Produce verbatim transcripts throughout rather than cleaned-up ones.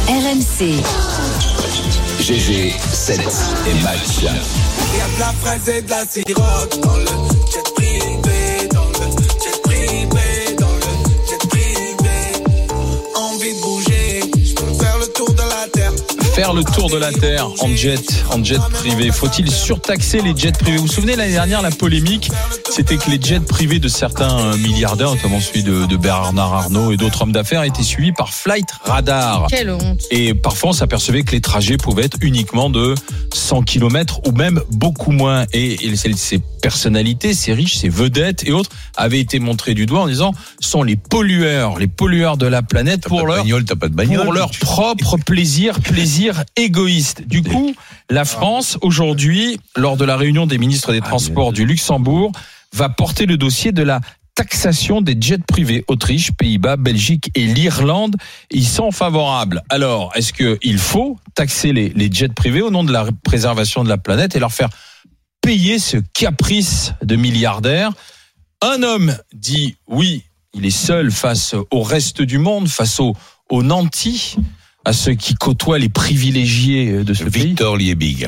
R M C. G G, sept et match. Il y a de la fraise et de la siroc dans le jet privé, dans le jet privé, dans le jet privé. Envie de bouger, je peux faire le tour de la terre. Faire le tour de la Terre en jet, en jet privé. Faut-il surtaxer les jets privés ? Vous vous souvenez l'année dernière, la polémique, c'était que les jets privés de certains milliardaires, notamment celui de, de Bernard Arnault et d'autres hommes d'affaires, étaient suivis par Flight Radar. Quelle honte. Et parfois, on s'apercevait que les trajets pouvaient être uniquement de cent kilomètres ou même beaucoup moins. Et, et ces personnalités, ces riches, ces vedettes et autres avaient été montrés du doigt en disant sont les pollueurs, les pollueurs de la planète t'as pour pas de leur, bagnole, t'as pas de bagnole, pour leur tu... propre plaisir, plaisir égoïste. Du coup, la France, aujourd'hui, lors de la réunion des ministres des Transports du Luxembourg, va porter le dossier de la taxation des jets privés. Autriche, Pays-Bas, Belgique et l'Irlande y sont favorables. Alors, est-ce qu'il faut taxer les, les jets privés au nom de la préservation de la planète et leur faire payer ce caprice de milliardaires ? Un homme dit oui, il est seul face au reste du monde, face aux, aux nantis, à ceux qui côtoient les privilégiés de ce pays. Victor Liebig.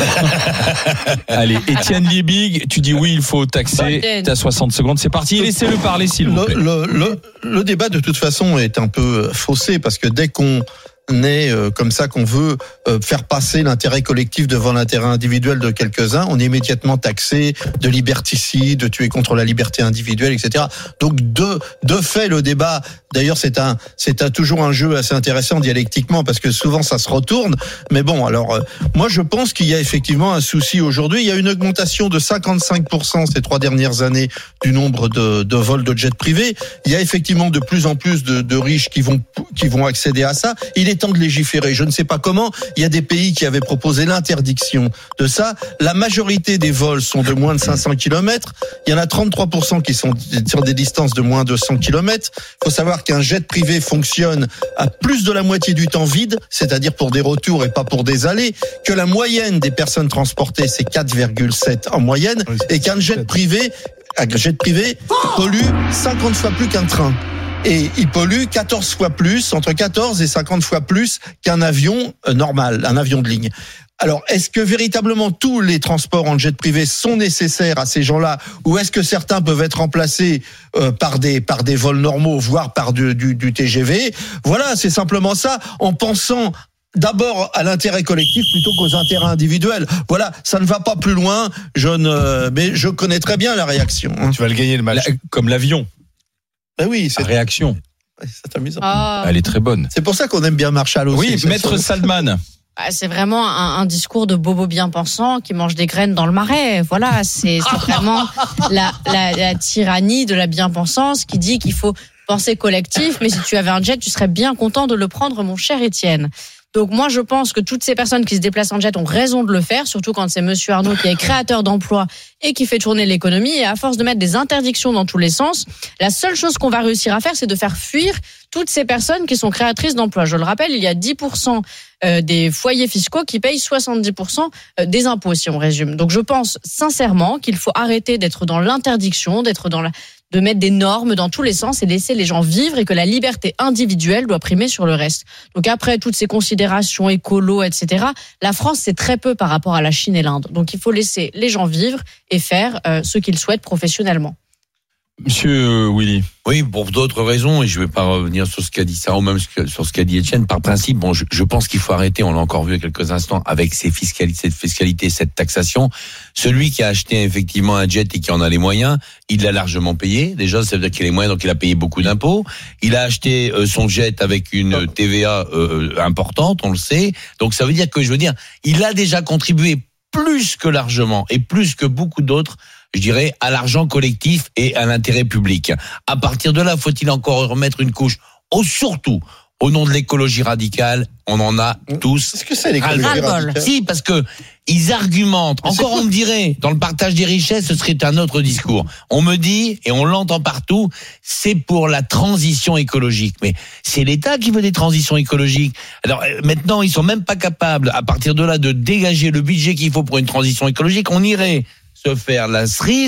Allez, Étienne Liebig, tu dis oui, il faut taxer. T'as soixante secondes, c'est parti. Laissez-le parler, s'il vous plaît. Le, le, le, le débat, de toute façon, est un peu faussé parce que dès qu'on est euh, comme ça, qu'on veut euh, faire passer l'intérêt collectif devant l'intérêt individuel de quelques-uns, on est immédiatement taxé de liberticide, de tuer contre la liberté individuelle, et cetera. Donc, de, de fait, le débat, d'ailleurs, c'est un, c'est un, toujours un jeu assez intéressant dialectiquement parce que souvent ça se retourne. Mais bon, alors, euh, moi, je pense qu'il y a effectivement un souci aujourd'hui. Il y a une augmentation de cinquante-cinq pour cent ces trois dernières années du nombre de, de vols de jets privés. Il y a effectivement de plus en plus de, de riches qui vont, qui vont accéder à ça. Il est temps de légiférer. Je ne sais pas comment. Il y a des pays qui avaient proposé l'interdiction de ça. La majorité des vols sont de moins de cinq cents kilomètres. Il y en a trente-trois pour cent qui sont sur des distances de moins de cent kilomètres. Il faut savoir qu'un jet privé fonctionne à plus de la moitié du temps vide, c'est-à-dire pour des retours et pas pour des allées, que la moyenne des personnes transportées, c'est quatre virgule sept en moyenne, et qu'un jet privé, un jet privé pollue cinquante fois plus qu'un train. Et il pollue quatorze fois plus, entre quatorze et cinquante fois plus qu'un avion normal, un avion de ligne. Alors, est-ce que véritablement tous les transports en jet privé sont nécessaires à ces gens-là, ou est-ce que certains peuvent être remplacés euh, par des par des vols normaux, voire par du, du, du T G V ? Voilà, c'est simplement ça, en pensant d'abord à l'intérêt collectif plutôt qu'aux intérêts individuels. Voilà, ça ne va pas plus loin. Je ne, mais je connais très bien la réaction. Hein. Tu vas le gagner le match. La, comme l'avion. Ben oui, c'est la réaction. C'est amusant. Ah. Elle est très bonne. C'est pour ça qu'on aime bien Marshall aussi. Oui, Maître Salman. C'est vraiment un, un discours de bobo bien pensant qui mange des graines dans le marais. Voilà, c'est, c'est vraiment la, la, la tyrannie de la bien-pensance qui dit qu'il faut penser collectif, mais si tu avais un jet, tu serais bien content de le prendre, mon cher Étienne. Donc moi, je pense que toutes ces personnes qui se déplacent en jet ont raison de le faire, surtout quand c'est Monsieur Arnault qui est créateur d'emplois et qui fait tourner l'économie. Et à force de mettre des interdictions dans tous les sens, la seule chose qu'on va réussir à faire, c'est de faire fuir toutes ces personnes qui sont créatrices d'emplois. Je le rappelle, il y a dix pour cent des foyers fiscaux qui payent soixante-dix pour cent des impôts, si on résume. Donc je pense sincèrement qu'il faut arrêter d'être dans l'interdiction, d'être dans la... de mettre des normes dans tous les sens et laisser les gens vivre, et que la liberté individuelle doit primer sur le reste. Donc après toutes ces considérations écolo, et cetera, la France, c'est très peu par rapport à la Chine et l'Inde. Donc il faut laisser les gens vivre et faire euh, ce qu'ils souhaitent professionnellement. Monsieur Willy. Oui, pour d'autres raisons, et je ne vais pas revenir sur ce qu'a dit Sarah, ou même sur ce qu'a dit Etienne. Par principe, bon, je, je pense qu'il faut arrêter, on l'a encore vu il y a quelques instants, avec ces fiscalités, cette fiscalité, cette taxation. Celui qui a acheté effectivement un jet et qui en a les moyens, il l'a largement payé. Déjà, ça veut dire qu'il a les moyens, donc il a payé beaucoup d'impôts. Il a acheté euh, son jet avec une T V A euh, importante, on le sait. Donc ça veut dire que, je veux dire, il a déjà contribué plus que largement, et plus que beaucoup d'autres, je dirais, à l'argent collectif et à l'intérêt public. À partir de là, faut-il encore remettre une couche, oh, surtout, au nom de l'écologie radicale, on en a tous. Qu'est-ce que c'est l'écologie radicale ? Si, parce que ils argumentent. Encore, on me dirait, dans le partage des richesses, ce serait un autre discours. On me dit, et on l'entend partout, c'est pour la transition écologique. Mais c'est l'État qui veut des transitions écologiques. Alors maintenant, ils sont même pas capables, à partir de là, de dégager le budget qu'il faut pour une transition écologique. On irait se faire la cerise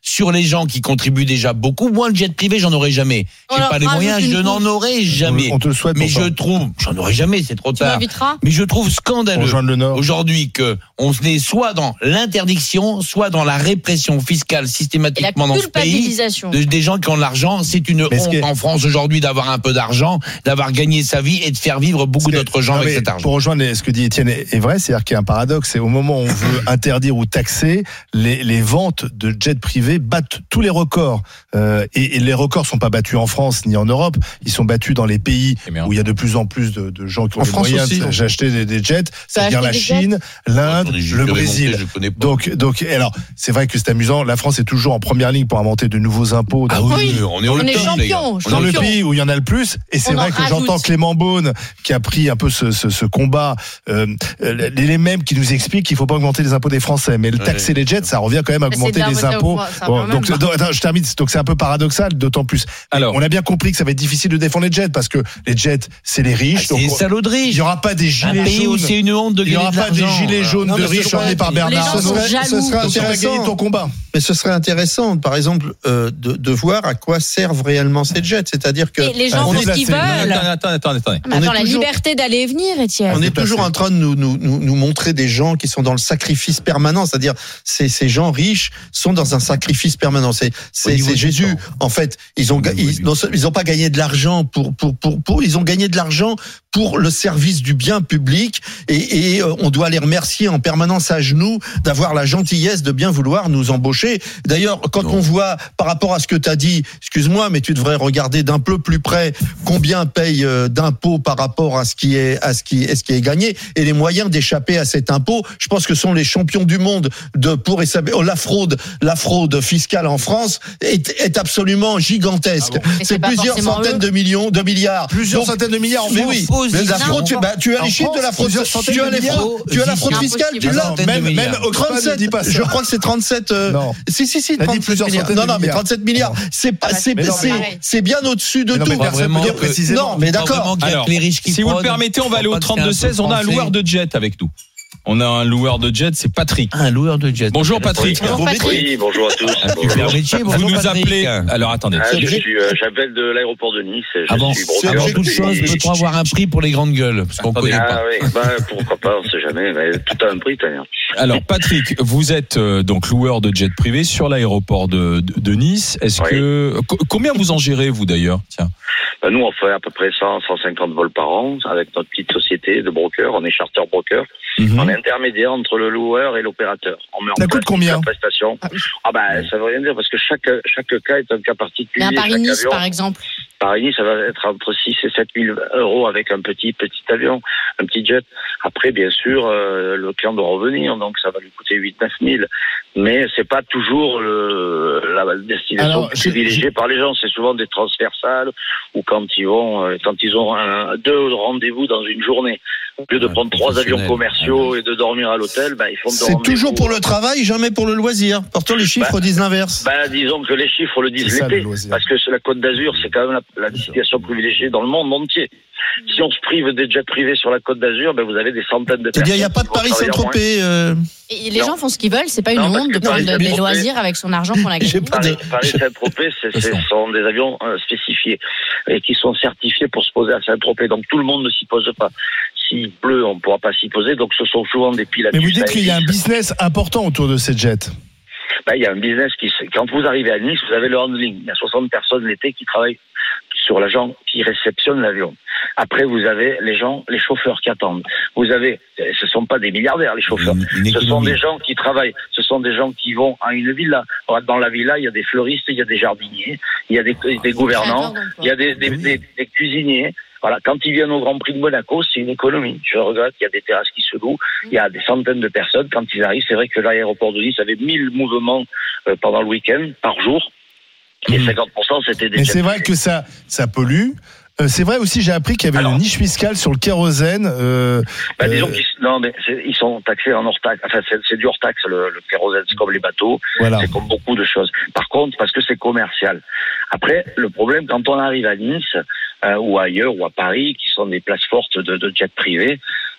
sur les gens qui contribuent déjà beaucoup. Moi, le jet privé, j'en aurais jamais. J'ai Alors, pas les moyens, je n'en aurais jamais. On te le souhaite. Mais pourtant. je trouve, j'en aurais jamais, c'est trop Tu tard. m'inviteras? Mais je trouve Pour scandaleux rejoindre le Nord. aujourd'hui que on est soit dans l'interdiction, soit dans la répression fiscale Et la systématiquement dans ce pays. culpabilisation. De- des gens qui ont de l'argent, c'est une Mais ce honte qui est- en France aujourd'hui d'avoir un peu d'argent, d'avoir gagné sa vie et de faire vivre beaucoup Parce que- d'autres gens non, avec mais cet argent. Pour rejoindre les- ce que dit Étienne est est vrai, c'est-à-dire qu'il y a un paradoxe. C'est au moment où on veut interdire ou taxer, les, les ventes de jets privés battent tous les records. Euh, et, et les records sont pas battus en France ni en Europe. Ils sont battus dans les pays Eh bien. où il y a de plus en plus de, de gens qui ont En les France moyens aussi. de- d'acheter des, des jets. C'est-à-dire acheté la des Chine, l'Inde, J'en ai juste le remonté, Brésil. je connais pas. Donc, donc, et alors, c'est vrai que c'est amusant. La France est toujours en première ligne pour inventer de nouveaux impôts. Ah dans- oui, Oui. on est au On est top, les gars. champion, On est dans au le top. pays où il y en a le plus. Et c'est On vrai en que rajoute. j'entends Clément Beaune qui a pris un peu ce, ce, ce combat, euh, les, les mêmes qui nous expliquent qu'il faut pas augmenter les impôts des Français, mais le Ouais. taxer les jets, ça revient quand même à Mais augmenter c'est les dingue, impôts. ça, ça Bon, revient donc, même donc, attends, je termine. Donc c'est un peu paradoxal, d'autant plus. Alors, On a bien compris que ça va être difficile de défendre les jets parce que les jets, c'est les Ah, riches. c'est donc une on- salauderie. il y aura pas des Un gilets pays où jaunes. c'est une honte de Il y gagner aura de pas des l'argent. gilets jaunes Non, de mais riches c'est emmenés par Les Bernard. gens Ce sont serait, jaloux. ce serait Donc, tu vas gagner intéressant. ton combat. Mais ce serait intéressant, par exemple, euh, de, de voir à quoi servent réellement ces jets. C'est-à-dire que Et les gens on font est ce qu'ils placé. veulent. attendez, attendez, attendez, attendez. Mais on attends, est la toujours- liberté d'aller et venir, Étienne. on est déplacé. toujours en train de nous, nous, nous, nous montrer des gens qui sont dans le sacrifice permanent. C'est-à-dire, ces, ces gens riches sont dans un sacrifice permanent. C'est, c'est, niveau c'est du Jésus. temps. En fait, ils ont, ga- niveau ils, du non seulement- ils ont pas gagné de l'argent pour, pour, pour, pour, ils ont gagné de l'argent pour le service du bien public. Et, et euh, on doit les remercier en permanence à genoux d'avoir la gentillesse de bien vouloir nous embaucher. D'ailleurs, quand Non. on voit, par rapport à ce que tu as dit, excuse-moi, mais tu devrais regarder d'un peu plus près combien paye euh, d'impôts par rapport à ce qui est, à ce qui est, ce qui est gagné et les moyens d'échapper à cet impôt. Je pense que sont les champions du monde de pour échapper. Oh, la fraude, la fraude fiscale en France est, est absolument gigantesque. Mais c'est C'est pas plusieurs forcément centaines eux. de millions, de milliards. Plusieurs Donc, centaines de milliards en mais France. oui, Fausse mais la vision. fraude, tu, bah, tu as En les chiffres de la France, fraude, plusieurs centaines tu as de les milliards. fraudes, tu as la fraude C'est fiscale, tu impossible. l'as. Centaines de Même, même milliards. Oxfam ne trente-sept, dit pas ça. je crois que c'est trente-sept. euh, Non. Si, si, si, T'as dit trente-sept plusieurs milliards. centaines Non, de non, mais milliards. trente-sept milliards. Non. C'est pas, Ah, c'est, mais non, c'est, mais- c'est bien au-dessus de Mais non, tout. mais personne vraiment ne dire que- précisément. Non, mais Je crois d'accord. vraiment qu'il y a Alors, que les riches qui si vous le fraudent. permettez, on va aller au Je crois pas que trente-deux c'est un seize. On a un peu loueur de jet avec nous. On a un loueur de jet, c'est Patrick. Un loueur de jet. Bonjour Patrick. Bonjour, Patrick. Oui, bonjour à tous. Un super métier. Vous Bonjour, nous Patrick. appelez. Alors attendez. Ah, je suis, euh, j'appelle de l'aéroport de Nice. Je Avant, suis broker. avant toute chose, Et- peut-on avoir un prix pour les grandes gueules? Parce qu'on Attendez. connaît Ah pas. oui, bah, pourquoi pas, on sait jamais. Mais tout a un prix, d'ailleurs. Alors Patrick, vous êtes euh, donc loueur de jet privé sur l'aéroport de, de, de Nice. Est-ce Oui. que co- combien vous en gérez vous d'ailleurs? Tiens. Bah, nous, on fait à peu près cent, cent cinquante vols par an avec notre petite société de broker. On est charter broker. Mhm. On est intermédiaire entre le loueur et l'opérateur. On met en Ça place coûte combien la prestation. Ah bah, ça veut rien dire parce que chaque, chaque cas est un cas particulier. Mais à Chaque Paris-Nice, avion- par exemple. Paris, ça va être entre six et sept mille euros avec un petit petit avion, un petit jet. Après, bien sûr, euh, le client doit revenir, donc ça va lui coûter huit neuf mille. Mais c'est pas toujours le, la destination Alors, je- privilégiée par les gens. C'est souvent des transferts salles ou quand ils vont, euh, quand ils ont un, deux rendez-vous dans une journée. Au lieu de Ouais, prendre trois avions professionnel. commerciaux et de dormir à l'hôtel, bah, ils font deux C'est rendez-vous. toujours pour le travail, jamais pour le loisir. Pourtant, les chiffres Bah, disent l'inverse. Bah, disons que les chiffres le disent C'est ça, le l'été, loisir. parce que c'est la Côte d'Azur, c'est quand même la, la destination privilégiée dans le monde entier. Si on se prive des jets privés sur la Côte d'Azur, ben vous avez des centaines de personnes. C'est-à-dire, il n'y a pas de qui vont Paris travailler en moins. Saint-Tropez. euh, Et les Non. gens font ce qu'ils veulent, c'est pas une Non, parce honte que de prendre Paris de- des Saint-Tropez- loisirs avec son argent qu'on a J'ai gagné. pas de- Paris, Paris Saint-Tropez, c'est, c'est- ce sont des avions euh, spécifiés et qui sont certifiés pour se poser à Saint-Tropez. Donc tout le monde ne s'y pose pas. S'il pleut, on ne pourra pas s'y poser. Donc ce sont souvent des pilotes. Mais vous dites qu'il y a un business important autour de ces jets. Ben, il y a un business qui, se- quand vous arrivez à Nice, vous avez le handling. Il y a soixante personnes l'été qui travaillent sur l'agent qui réceptionne l'avion. Après, vous avez les gens, les chauffeurs qui attendent. Vous avez, ce sont pas des milliardaires, les chauffeurs. Une- une Ce sont économie. des gens qui travaillent. Ce sont des gens qui vont à une villa. Dans la villa, il y a des fleuristes, il y a des jardiniers, il y a des, des gouvernants, il y a des, des, des, des cuisiniers. Voilà. Quand ils viennent au Grand Prix de Monaco, c'est une économie. Je regrette, il y a des terrasses qui se louent. Il y a des centaines de personnes. Quand ils arrivent, c'est vrai que l'aéroport de Nice avait mille mouvements euh, pendant le week-end, par jour. Et Mmh. cinquante pour cent, c'était des Mais jets c'est vrai privés. que ça, ça pollue. Euh, c'est vrai aussi, j'ai appris qu'il y avait Alors- une niche fiscale sur le kérosène. Euh, Bah, disons euh, qu'ils non, mais c'est- ils sont taxés en hors taxe. Enfin, c'est, c'est du hors taxe, le, le kérosène, c'est comme les bateaux. voilà. C'est comme beaucoup de choses. Par contre, parce que c'est commercial. Après, le problème, quand on arrive à Nice, euh, ou ailleurs, ou à Paris, qui sont des places fortes de, de jets privés,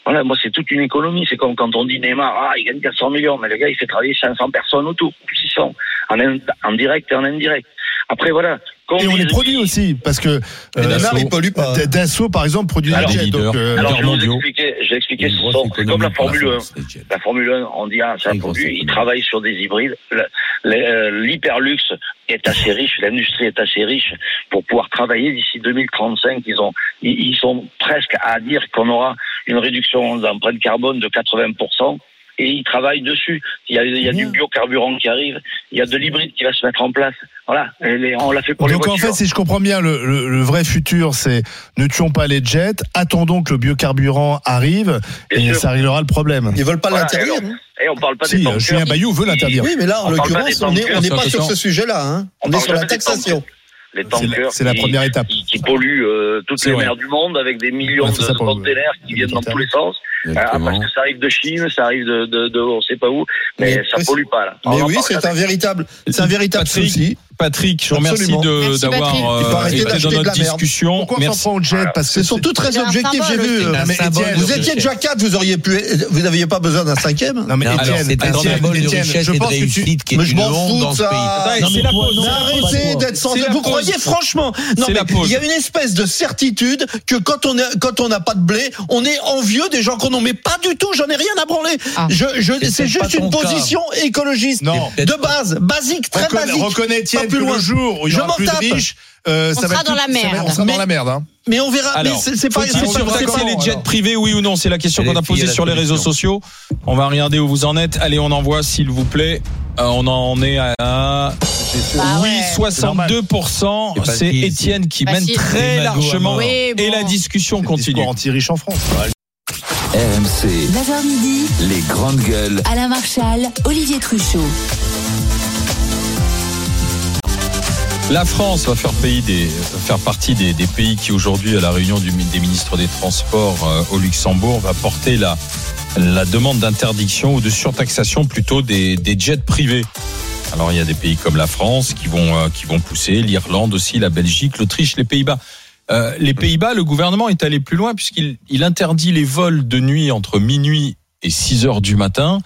Voilà, moi, c'est toute une économie. C'est comme quand on dit Neymar, ah, il gagne quatre cents millions, mais le gars, il fait travailler cinq cents personnes autour, six cents, en, en direct et en indirect. Après, voilà. Et on les produit aussi, parce que euh, Neymar, il pollue pas. Dassault, par exemple, produit des jets. Donc, euh, alors, je vais vous expliquer, je vais expliquer ce sont, c'est comme la Formule un. La Formule un, on dit, ah, ça produit, ils travaillent sur des hybrides. L'hyperluxe est assez riche, l'industrie est assez riche pour pouvoir travailler d'ici deux mille trente-cinq. Ils ont, ils sont presque à dire qu'on aura une réduction d'empreinte carbone de quatre-vingts pour cent. Et ils travaillent dessus. Il y a, il y a du biocarburant qui arrive, il y a de l'hybride qui va se mettre en place. Voilà, et on l'a fait pour donc les voitures. Donc en fait, si je comprends bien, le, le, le vrai futur, c'est ne tuons pas les jets, attendons que le biocarburant arrive, bien et sûr. Ça réglera le problème. Ils veulent pas voilà, l'interdire. Et on parle pas si, des tankers. Julien Bayou veut l'interdire. Oui, mais là, en l'occurrence, on n'est on n'est pas sur ce sujet-là. Hein. On, on est sur la taxation. Les tankers, c'est la, c'est la première étape. Qui, qui polluent euh, toutes c'est les vrai. mers du monde avec des millions ouais, de containers qui viennent dans tous les sens. Ah, parce que ça arrive de Chine, ça arrive de, de, de on sait pas où, mais, mais ça pollue pas là. Mais oui, c'est un véritable, c'est un véritable Patrick, souci. Patrick, je vous remercie de, Merci d'avoir euh, été dans notre discussion. Pourquoi Merci. on s'en prend au jet voilà. Parce que c'est surtout très objectif. J'ai vu. Mais Étienne, vous étiez déjà quatre, vous auriez pu, vous n'aviez pas besoin d'un cinquième. Non mais Étienne, c'est un symbole de richesse et de réussite qui est une honte dans ce pays. C'est la pause. Arrêtez d'être sans. Vous croyez franchement? Non mais il y a une espèce de certitude que quand on est, quand on n'a pas de blé, on est envieux des gens qu'on nomme. Mais pas du tout. J'en ai rien à branler. Je, je, c'est juste une position écologiste de base, basique, très basique. Reconnais Étienne que le jour où il y aura plus de riches, euh, ça on va sera dans la merde. On sera dans la merde. Hein. Mais on verra. Alors, mais c'est, c'est pas. Faut-il surtaxer les jets alors. privés, oui ou non? C'est la question qu'on a posée sur les réseaux sociaux. On va regarder où vous en êtes. Allez, on envoie, s'il vous plaît. Euh, on en est à bah oui, ouais, soixante-deux pour cent. C'est, c'est Étienne qui mène très largement. Oui, bon. Et la discussion c'est continue. C'est anti-riche en France. R M C. neuf heures midi. Les grandes gueules. Alain Marchal, Olivier Truchot. La France va faire, pays des, faire partie des, des pays qui aujourd'hui, à la réunion du, des ministres des Transports euh, au Luxembourg, va porter la, la demande d'interdiction ou de surtaxation plutôt des, des jets privés. Alors il y a des pays comme la France qui vont, euh, qui vont pousser, l'Irlande aussi, la Belgique, l'Autriche, les Pays-Bas. Euh, les Pays-Bas, le gouvernement est allé plus loin puisqu'il il interdit les vols de nuit entre minuit et six heures du matin.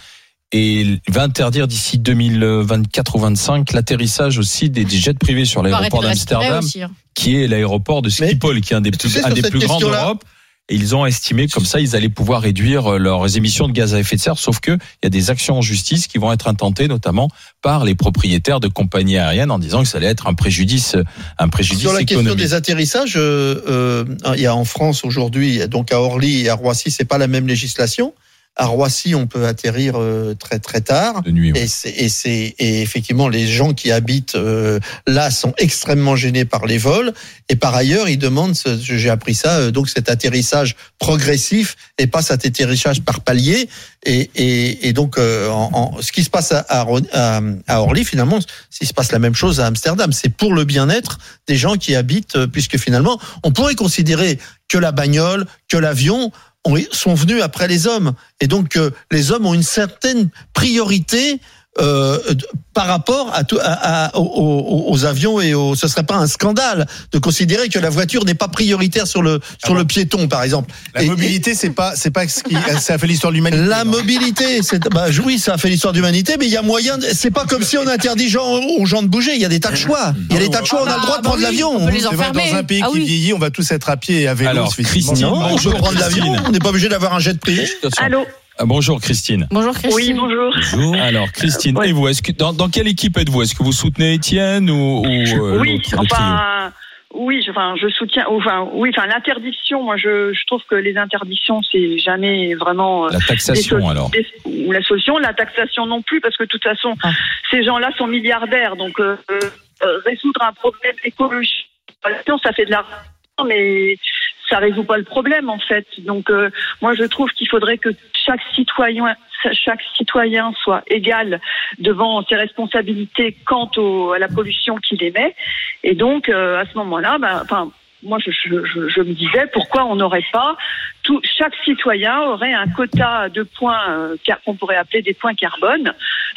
Et va interdire d'ici deux mille vingt-quatre ou vingt-cinq l'atterrissage aussi des, des jets privés sur l'aéroport d'Amsterdam, aussi, hein. qui est l'aéroport de Schiphol, qui est un des plus, un des plus grands d'Europe. Et ils ont estimé comme ça, ils allaient pouvoir réduire leurs émissions de gaz à effet de serre, sauf que il y a des actions en justice qui vont être intentées, notamment par les propriétaires de compagnies aériennes, en disant que ça allait être un préjudice, un préjudice sur la économique. Question des atterrissages, euh, euh, il y a en France aujourd'hui, donc à Orly et à Roissy, c'est pas la même législation. À Roissy, on peut atterrir euh, très très tard. De nuit, oui. Et c'est et c'est et effectivement les gens qui habitent euh, là sont extrêmement gênés par les vols. Et par ailleurs, ils demandent, j'ai appris ça, euh, donc cet atterrissage progressif et pas cet atterrissage par palier. Et et, et donc euh, en, en, ce qui se passe à, à, à Orly, finalement, il se passe la même chose à Amsterdam. C'est pour le bien-être des gens qui habitent, puisque finalement, on pourrait considérer que la bagnole, que l'avion sont venus après les hommes. Et donc, euh, les hommes ont une certaine priorité euh, par rapport à, tout, à, à aux, aux avions et aux. Ce serait pas un scandale de considérer que la voiture n'est pas prioritaire sur le sur ah le piéton, par exemple. La et, mobilité, et, c'est pas c'est pas ce qui ça a fait l'histoire de l'humanité. La non. mobilité, c'est bah oui, ça a fait l'histoire de l'humanité, mais il y a moyen. De, c'est pas comme si on interdit gens, aux gens de bouger. Il y a des tas de choix. Il y a des tas de choix. On a le droit de prendre l'avion. On peut les enfermer. Dans un pays ah, qui oui. vieillit, on va tous être à pied et à vélo. Alors, Christine, non, on peut prendre l'avion. On n'est pas obligé d'avoir un jet privé. Allô. Ah, bonjour Christine. Bonjour Christine. Oui, bonjour. Bonjour. Alors Christine, euh, ouais. et vous, est-ce que dans, dans quelle équipe êtes-vous? Est-ce que vous soutenez Étienne ou, ou euh, oui, l'autre, enfin, oui, enfin, je soutiens. Enfin, oui, enfin, l'interdiction. Moi, je, je trouve que les interdictions, c'est jamais vraiment la taxation des, alors. Des, ou la solution, la taxation non plus, parce que de toute façon, ah. ces gens-là sont milliardaires, donc euh, euh, résoudre un problème écologique, ça fait de l'argent, mais ça résout pas le problème en fait. Donc euh, moi je trouve qu'il faudrait que chaque citoyen chaque citoyen soit égal devant ses responsabilités quant au, à la pollution qu'il émet. Et donc euh, à ce moment-là, bah, enfin moi je, je, je, je me disais pourquoi on n'aurait pas tout, chaque citoyen aurait un quota de points euh, qu'on pourrait appeler des points carbone,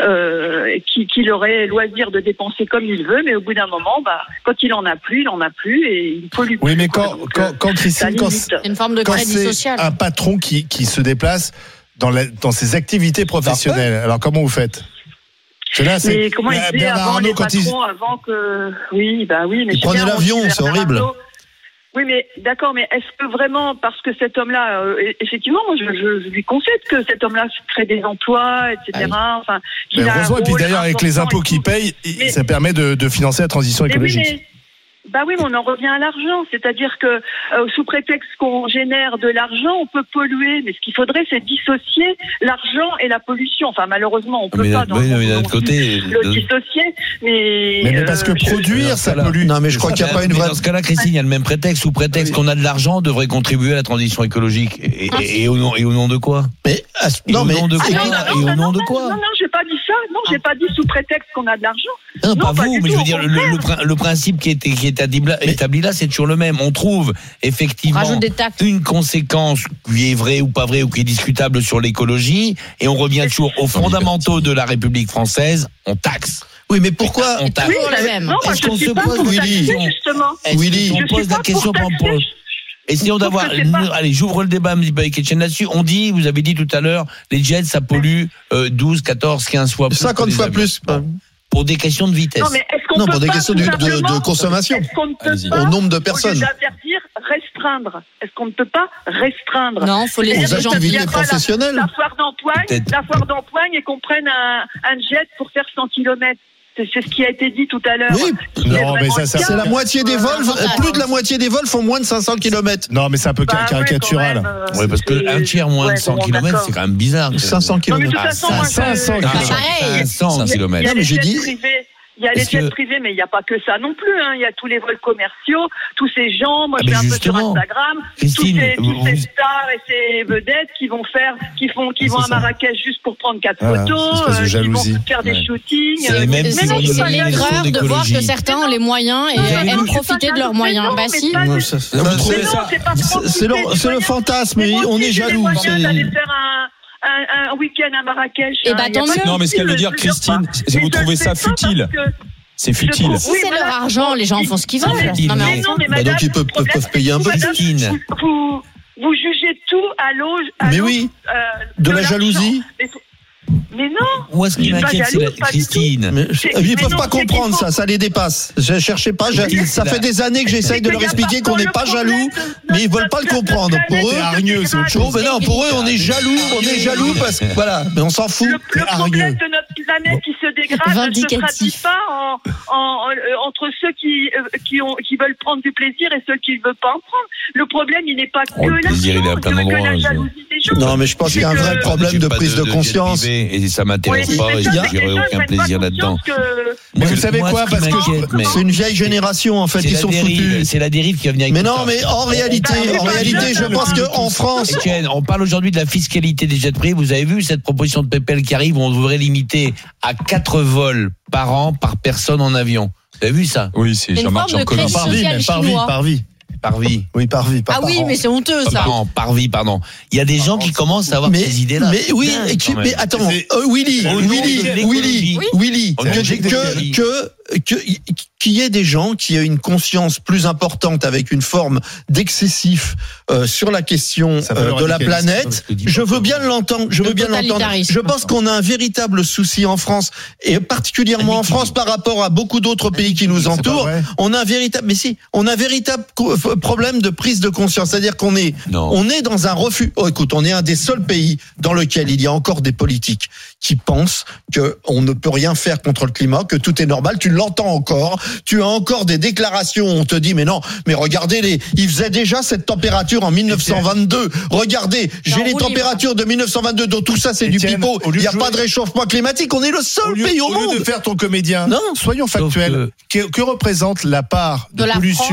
euh, qui, qu'il aurait loisir de dépenser comme il veut, mais au bout d'un moment, bah, quand il en a plus, il en a plus et il pollue. Oui, mais quoi. quand, Donc, quand, euh, quand Christine, quand, C'est une forme de quand crédit c'est social. un patron qui, qui se déplace dans, la, dans ses activités professionnelles, alors comment vous faites? C'est là, c'est, mais comment il euh, faisait Bernard avant Arnault, les quand il- patrons, avant que... Oui, bah oui, mais Il je prenait sais bien, on l'avion, dit c'est Bernard horrible. Arnault. Oui, mais d'accord, mais est-ce que vraiment, parce que cet homme-là, euh, effectivement, moi, je, je, je lui concède que cet homme-là crée des emplois, et cetera. Enfin, qu'il Mais a un heureusement, et puis rôle d'ailleurs, avec les important impôts et qu'il tout. paye, Mais- ça permet de, de financer la transition Mais oui, écologique. mais bah oui, mais on en revient à l'argent. C'est-à-dire que euh, sous prétexte qu'on génère de l'argent, on peut polluer. Mais ce qu'il faudrait, c'est dissocier l'argent et la pollution. Enfin, malheureusement, on peut Mais pas d'un dans le oui, monde mais d'un aujourd'hui côté, le de- dissocier. Mais, Mais, mais parce que euh, je- produire, ça Voilà. pollue. Non, mais je crois qu'il n'y a pas une Mais vraie. dans ce cas-là, Christine, il y a le même prétexte. Sous prétexte qu'on a de l'argent, on devrait contribuer à la transition écologique. Et, et, et au nom, et au nom de quoi? Mais, ah, Et non, au mais. nom de Ah quoi? non, non, Et au non, nom non, de non, quoi? non, non, j'ai pas dit ça. Non, j'ai pas dit sous prétexte qu'on a de l'argent. Non, Non, pas pas vous, du mais tout, je veux au dire, le, contraire. le, prin- le principe qui est, qui est établi, établi là, c'est toujours le même. On trouve effectivement Rajoute des taxes. une conséquence qui est vraie ou pas vraie ou qui est discutable sur l'écologie, et on revient toujours aux fondamentaux de la République française. On taxe. Oui, mais pourquoi On C'est taxe. toujours la même. Non, moi, Est-ce je qu'on suis se pas pose, pour Willy taxer, justement. Est-ce Willy, qu'on Je suis pose la pas question pour par rapport. taxer. Essayons Je d'avoir. trouve que c'est pas- Allez, j'ouvre le débat un petit peu avec Etienne là-dessus. On dit, vous avez dit tout à l'heure, les jets, ça pollue euh, douze, quatorze, quinze fois plus. que cinquante les fois avions. plus. Bon. Pour des questions de vitesse. Non, mais est-ce qu'on Non, peut pour des pas, questions tout de- de- simplement, de consommation. Est-ce qu'on ne peut Allez-y. pas, Au nombre de au lieu personnes. d'interdire, restreindre? Est-ce qu'on ne peut pas restreindre? Non, faut laisser Aux les gens activités Il y a pas la- professionnelles. La foire d'empoigne, Peut-être. la foire d'empoigne et qu'on prenne un, un jet pour faire cent kilomètres. C'est, c'est ce qui a été dit tout à l'heure. Oui. Qui est Non, mais vraiment ça, le ça- cas. C'est la moitié des vols, Euh, plus de la moitié des vols font moins de cinq cents kilomètres. Non, mais c'est un peu Bah ouais, caricatural. quand même, euh, Ouais, parce que c'est- un tiers moins ouais, de cent bon, kilomètres, d'accord. c'est quand même bizarre. cinq cents Non, mais de kilomètres. toute façon, moi, je- cinq cents il y a- kilomètres. cinq cents il y a- kilomètres. Il y a Non, mais les j'ai jets dit- privés. Il y a les Est-ce jets que- privés, mais il n'y a pas que ça non plus. Hein. Il y a tous les vols commerciaux, tous ces gens. Moi, Ah, je vais mais un peu sur justement, Instagram. Christine, tous ces, tous vous- ces vous- stars et ces vedettes qui vont faire, qui font, qui C'est vont à ça. Marrakech juste pour prendre quatre Voilà, photos, espèce de euh, qui jalousie. vont faire des Ouais. shootings. C'est les mêmes mais qui non, vont c'est nous pas donner la- les l'erreur leçons de voir que d'écologie. certains ont les moyens et Non, mais aiment non, c'est profiter pas de leurs jaloux. moyens. Mais Bah non, mais si. pas- Non, Mais ça- non, vous mais trouvez non, ça- c'est pas c'est- profiter c'est le- des c'est le moyens. fantasme, Mais et moi on aussi, est j'ai les jaloux, moyens c'est- d'aller faire un, un, un week-end à Marrakech. Eh hein. bah, Il y a tant pas mieux. de Non, mais ce qu'elle veut souci, dire, je veux Christine, pas. c'est Mais vous je trouvez le ça fais pas futile. parce que C'est je futile. trouve- Si oui, c'est voilà. leur argent, les gens font ce qu'ils veulent. Mais- Non, mais mais non, mais Bah, madame, donc ils peuvent- le problème, peuvent payer un c'est peu. que, madame, Christine. Vous, vous, vous jugez tout à l'auge. à Mais l'aune, oui. euh, De la l'argent. jalousie. Mais, faut- mais non. Moi, ce Je qui suis pas m'inquiète, c'est la... jalouse, pas du Christine. Mais, C'est- ils mais peuvent non, pas c'est qu'il comprendre faut- ça, ça les dépasse. Je cherchais pas, je- Mais ça c'est fait la- des années que j'essaye de C'est leur qu'il y a expliquer pas- qu'on n'est le pas problème jaloux, de mais ils veulent notre- pas le notre comprendre. Pour planète eux, T'es hargneux, c'est autre chose. Oh, mais non, pour eux, on est jaloux, on est jaloux parce que, voilà, mais on s'en fout. Le, le hargneux. problème de notre planète qui se dégrade ne se Vindicatif. traduit pas en, en- en- entre ceux qui, euh, qui, ont, qui veulent prendre du plaisir et ceux qui ne veulent pas en prendre. Le problème, il n'est pas que Oh, le plaisir, il est à l'argent, plein que d'endroits, la je- jalousie des gens. Non, mais je pense qu'il y a un vrai que- problème J'ai de pas prise de jet conscience. privé et ça Oui, m'intéresse mais pas et ça, il y a- c'est que les j'aurai gens aucun prennent pas plaisir là-dedans. conscience que- Mais vous Moi, savez moi, quoi, ce qui parce que m'inquiète, mais- C'est une vieille génération, en fait, c'est ils la sont dérive, foutus. c'est la dérive qui va venir avec Mais tout non, ça. mais en réalité, en réalité, je pense qu'en France, Etienne, on parle aujourd'hui de la fiscalité des jets privés. Vous avez vu cette proposition de P P L qui arrive où on devrait limiter à quatre vols par an par personne en avion. Vous avez vu ça? Oui, c'est Une Jean-Marc forme de Jancovici. crédit par vie, social mais par vie, chinois. par vie. Par vie. Oui, par vie, pas Ah par oui, an. mais c'est honteux, Pas ça. par an, par vie, pardon. Il y a des gens qui commencent à avoir mais, ces idées-là. mais oui, Dingue, et qui- quand même. mais attends, C'est- euh, Willy, Au nom Willy, de l'écologie. Willy, Oui. Willy, Au nom que, de l'écologie. que, que, que- qu'il y ait des gens qui aient une conscience plus importante avec une forme d'excessif euh, sur la question Ça peut euh, le de la radicaliser. planète. Je veux bien l'entendre. Je Le veux bien l'entendre. totalitarisme. Je pense qu'on a un véritable souci en France et particulièrement en France par rapport à beaucoup d'autres pays qui nous C'est pas entourent. vrai. On a un véritable, mais si, on a un véritable co- problème de prise de conscience. C'est-à-dire qu'on est, Non. on est dans un refus. Oh, écoute, on est un des seuls pays dans lequel il y a encore des politiques qui pensent que on ne peut rien faire contre le climat, que tout est normal. Tu l'entends encore. Tu as encore des déclarations où on te dit, mais non, mais regardez les, ils faisaient déjà cette température en mille neuf cent vingt-deux. Regardez, j'ai en les roue libre. températures de mille neuf cent vingt-deux, donc tout ça c'est du Étienne, pipeau. au lieu Il n'y a de pas jouer- de réchauffement climatique. On est le Au seul lieu, pays au au lieu monde. de faire ton comédien, Non. soyons Sauf factuels. Que, que représente la part de, De la pollution France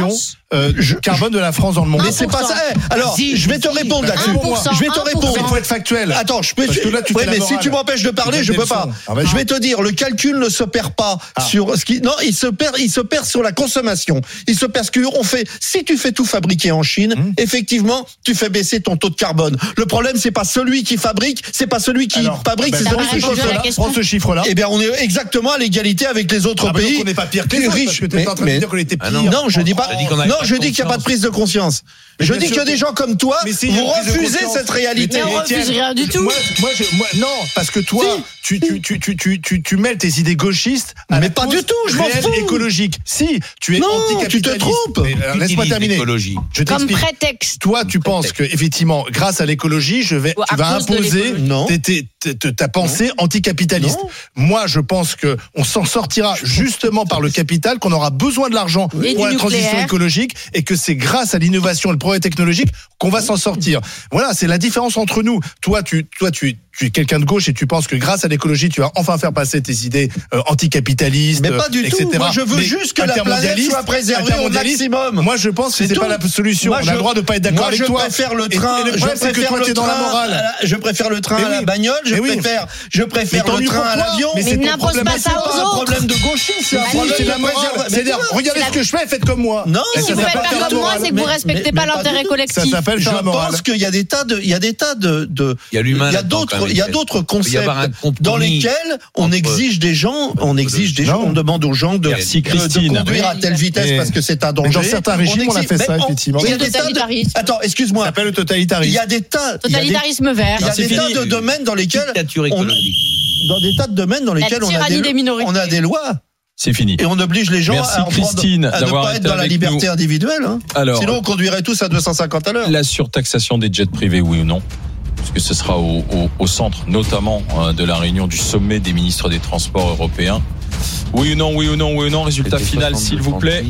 euh, carbone de la France dans le monde. Mais c'est pas ça. Eh, alors, Si, je vais te si, répondre bah, là-dessus. un pour cent, Je vais te un pour répondre. cent. Il faut être factuel. Attends, je peux. Parce que là, tu ouais, fais la mais si morale. tu m'empêches de parler, Tu je fais peux des pas. leçons. Ah, vas-y. Je vais te dire, le calcul ne se perd pas Ah. sur ce qui. Non, il se perd. Il se perd sur la consommation. Il se perd ce qu'on fait. Si tu fais tout fabriquer en Chine, Hum. effectivement, tu fais baisser ton taux de carbone. Le problème, c'est pas celui qui fabrique, c'est pas celui qui Alors, fabrique, ben, c'est ça celui va qui répondre à la consomme. question. Prends ce chiffre-là. Eh bien, on est exactement à l'égalité avec les autres Ah, bah, donc pays. on n'est pas pire que les plus autres, riches. parce que t'es en train de Mais- dire qu'on était Ah pire. non. Non, je dis pas. Je dis qu'on avait Non, pas je de dis qu'il n'y a pas de conscience. prise de conscience. Mais Je bien dis sûr que des que- gens comme toi, Mais s'il y a vous une prise de refusez conscience. cette réalité. Mais on Étienne, refuse rien du tout. Moi, moi, je, moi, non, parce que toi, tu, tu, tu, tu, tu, tu, tu mêles tes idées gauchistes à Mais la pas cause du tout, je m'en réelle fous. écologique. Si, tu es Non, anticapitaliste. tu te trompes. Mais, alors, laisse-moi Utilise terminer. l'écologie. Je Comme t'explique. prétexte. Toi, tu penses que effectivement, grâce à l'écologie, je vais, Ou à tu vas cause de imposer l'écologie. Non. tes- tes- tes- ta pensée anticapitaliste. Non. Moi, je pense que on s'en sortira justement par le capital, qu'on aura besoin de l'argent Et pour du la transition nucléaire. écologique, et que c'est grâce à l'innovation et le progrès technologique qu'on va s'en sortir. Voilà, c'est la différence entre nous. Toi, tu, toi, tu, tu es quelqu'un de gauche et tu penses que grâce à l'écologie, tu vas enfin faire passer tes idées euh, anticapitalistes, Mais pas du et tout. cetera. Moi, je veux Mais juste que la planète intermondialiste, soit préservée au intermondialiste, maximum. Moi, je pense que C'est c'est tout. pas la solution. Moi, on a je- le droit de pas être d'accord Moi, avec je toi. préfère le Et- train. et le je problème, c'est que préfère toi, le t'es dans la train morale. à la- Je préfère le train Mais à la oui. bagnole. Je Mais oui. préfère, je préfère Mais tant le mieux train pour à toi. l'avion. Mais Mais c'est ton n'impose problème pas à ça toi. aux C'est pas un autres. problème de gauchisme, c'est un Bah problème oui, C'est de la morale. préservation. C'est-à-dire, regardez ce que je fais, faites comme moi. Non, Et Si ça vous s'appelle faites faire pas la comme moi, morale. c'est que vous Mais- respectez mais- pas mais pas l'intérêt du tout. collectif. Ça s'appelle Je faire la morale. pense qu'il y a des tas de, il y a des tas de, de Il y a l'humain il y a là-dedans, d'autres, quand même, il y a Étienne. d'autres Il peut y concepts avoir un compromis dans lesquels on entre- exige des gens, on exige des gens, Non. on demande aux gens de, Merci, de- de Christine. conduire à telle vitesse Mais- parce que c'est un danger. dans certains régimes, on a exige- fait ça, mais effectivement. Il y a C'est le des tas de, totalitarisme. attends, Ça excuse-moi. s'appelle le Il totalitarisme. y a des tas, il y a des, Totalitarisme vert. il y a C'est des tas fini. de domaines dans lesquels Dictature on, écologique. dans des tas de domaines dans lesquels on a tyrannie des, des minorités. on a des lois C'est fini. et on oblige les gens Merci, à, en prendre- Christine, à ne d'avoir pas été être dans la avec liberté nous. individuelle. Hein. Alors, Sinon, on conduirait tous à deux cent cinquante à l'heure. la surtaxation des jets privés, oui ou non? Parce que ce sera au, au, au centre, notamment euh, de la réunion du sommet des ministres des Transports européens. Oui ou non, oui ou non, oui ou non? Résultat C'était final, s'il vous plaît.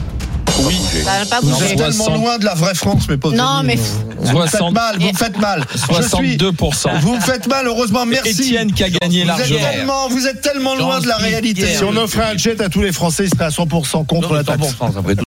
Oui. Ça va pas Vous bouger. êtes tellement soixante. loin de la vraie France, mes pauvres Non, amis. mais- Vous me faites soixante mal, vous me faites mal. Je suis, soixante-deux pour cent. vous me faites mal, heureusement, merci. Étienne qui a gagné vous êtes largement. tellement, vous êtes tellement loin de la Jean-Pierre. réalité. Si on offrait un jet à tous les Français, il serait à cent pour cent contre la taxe. cent pour cent, après tout.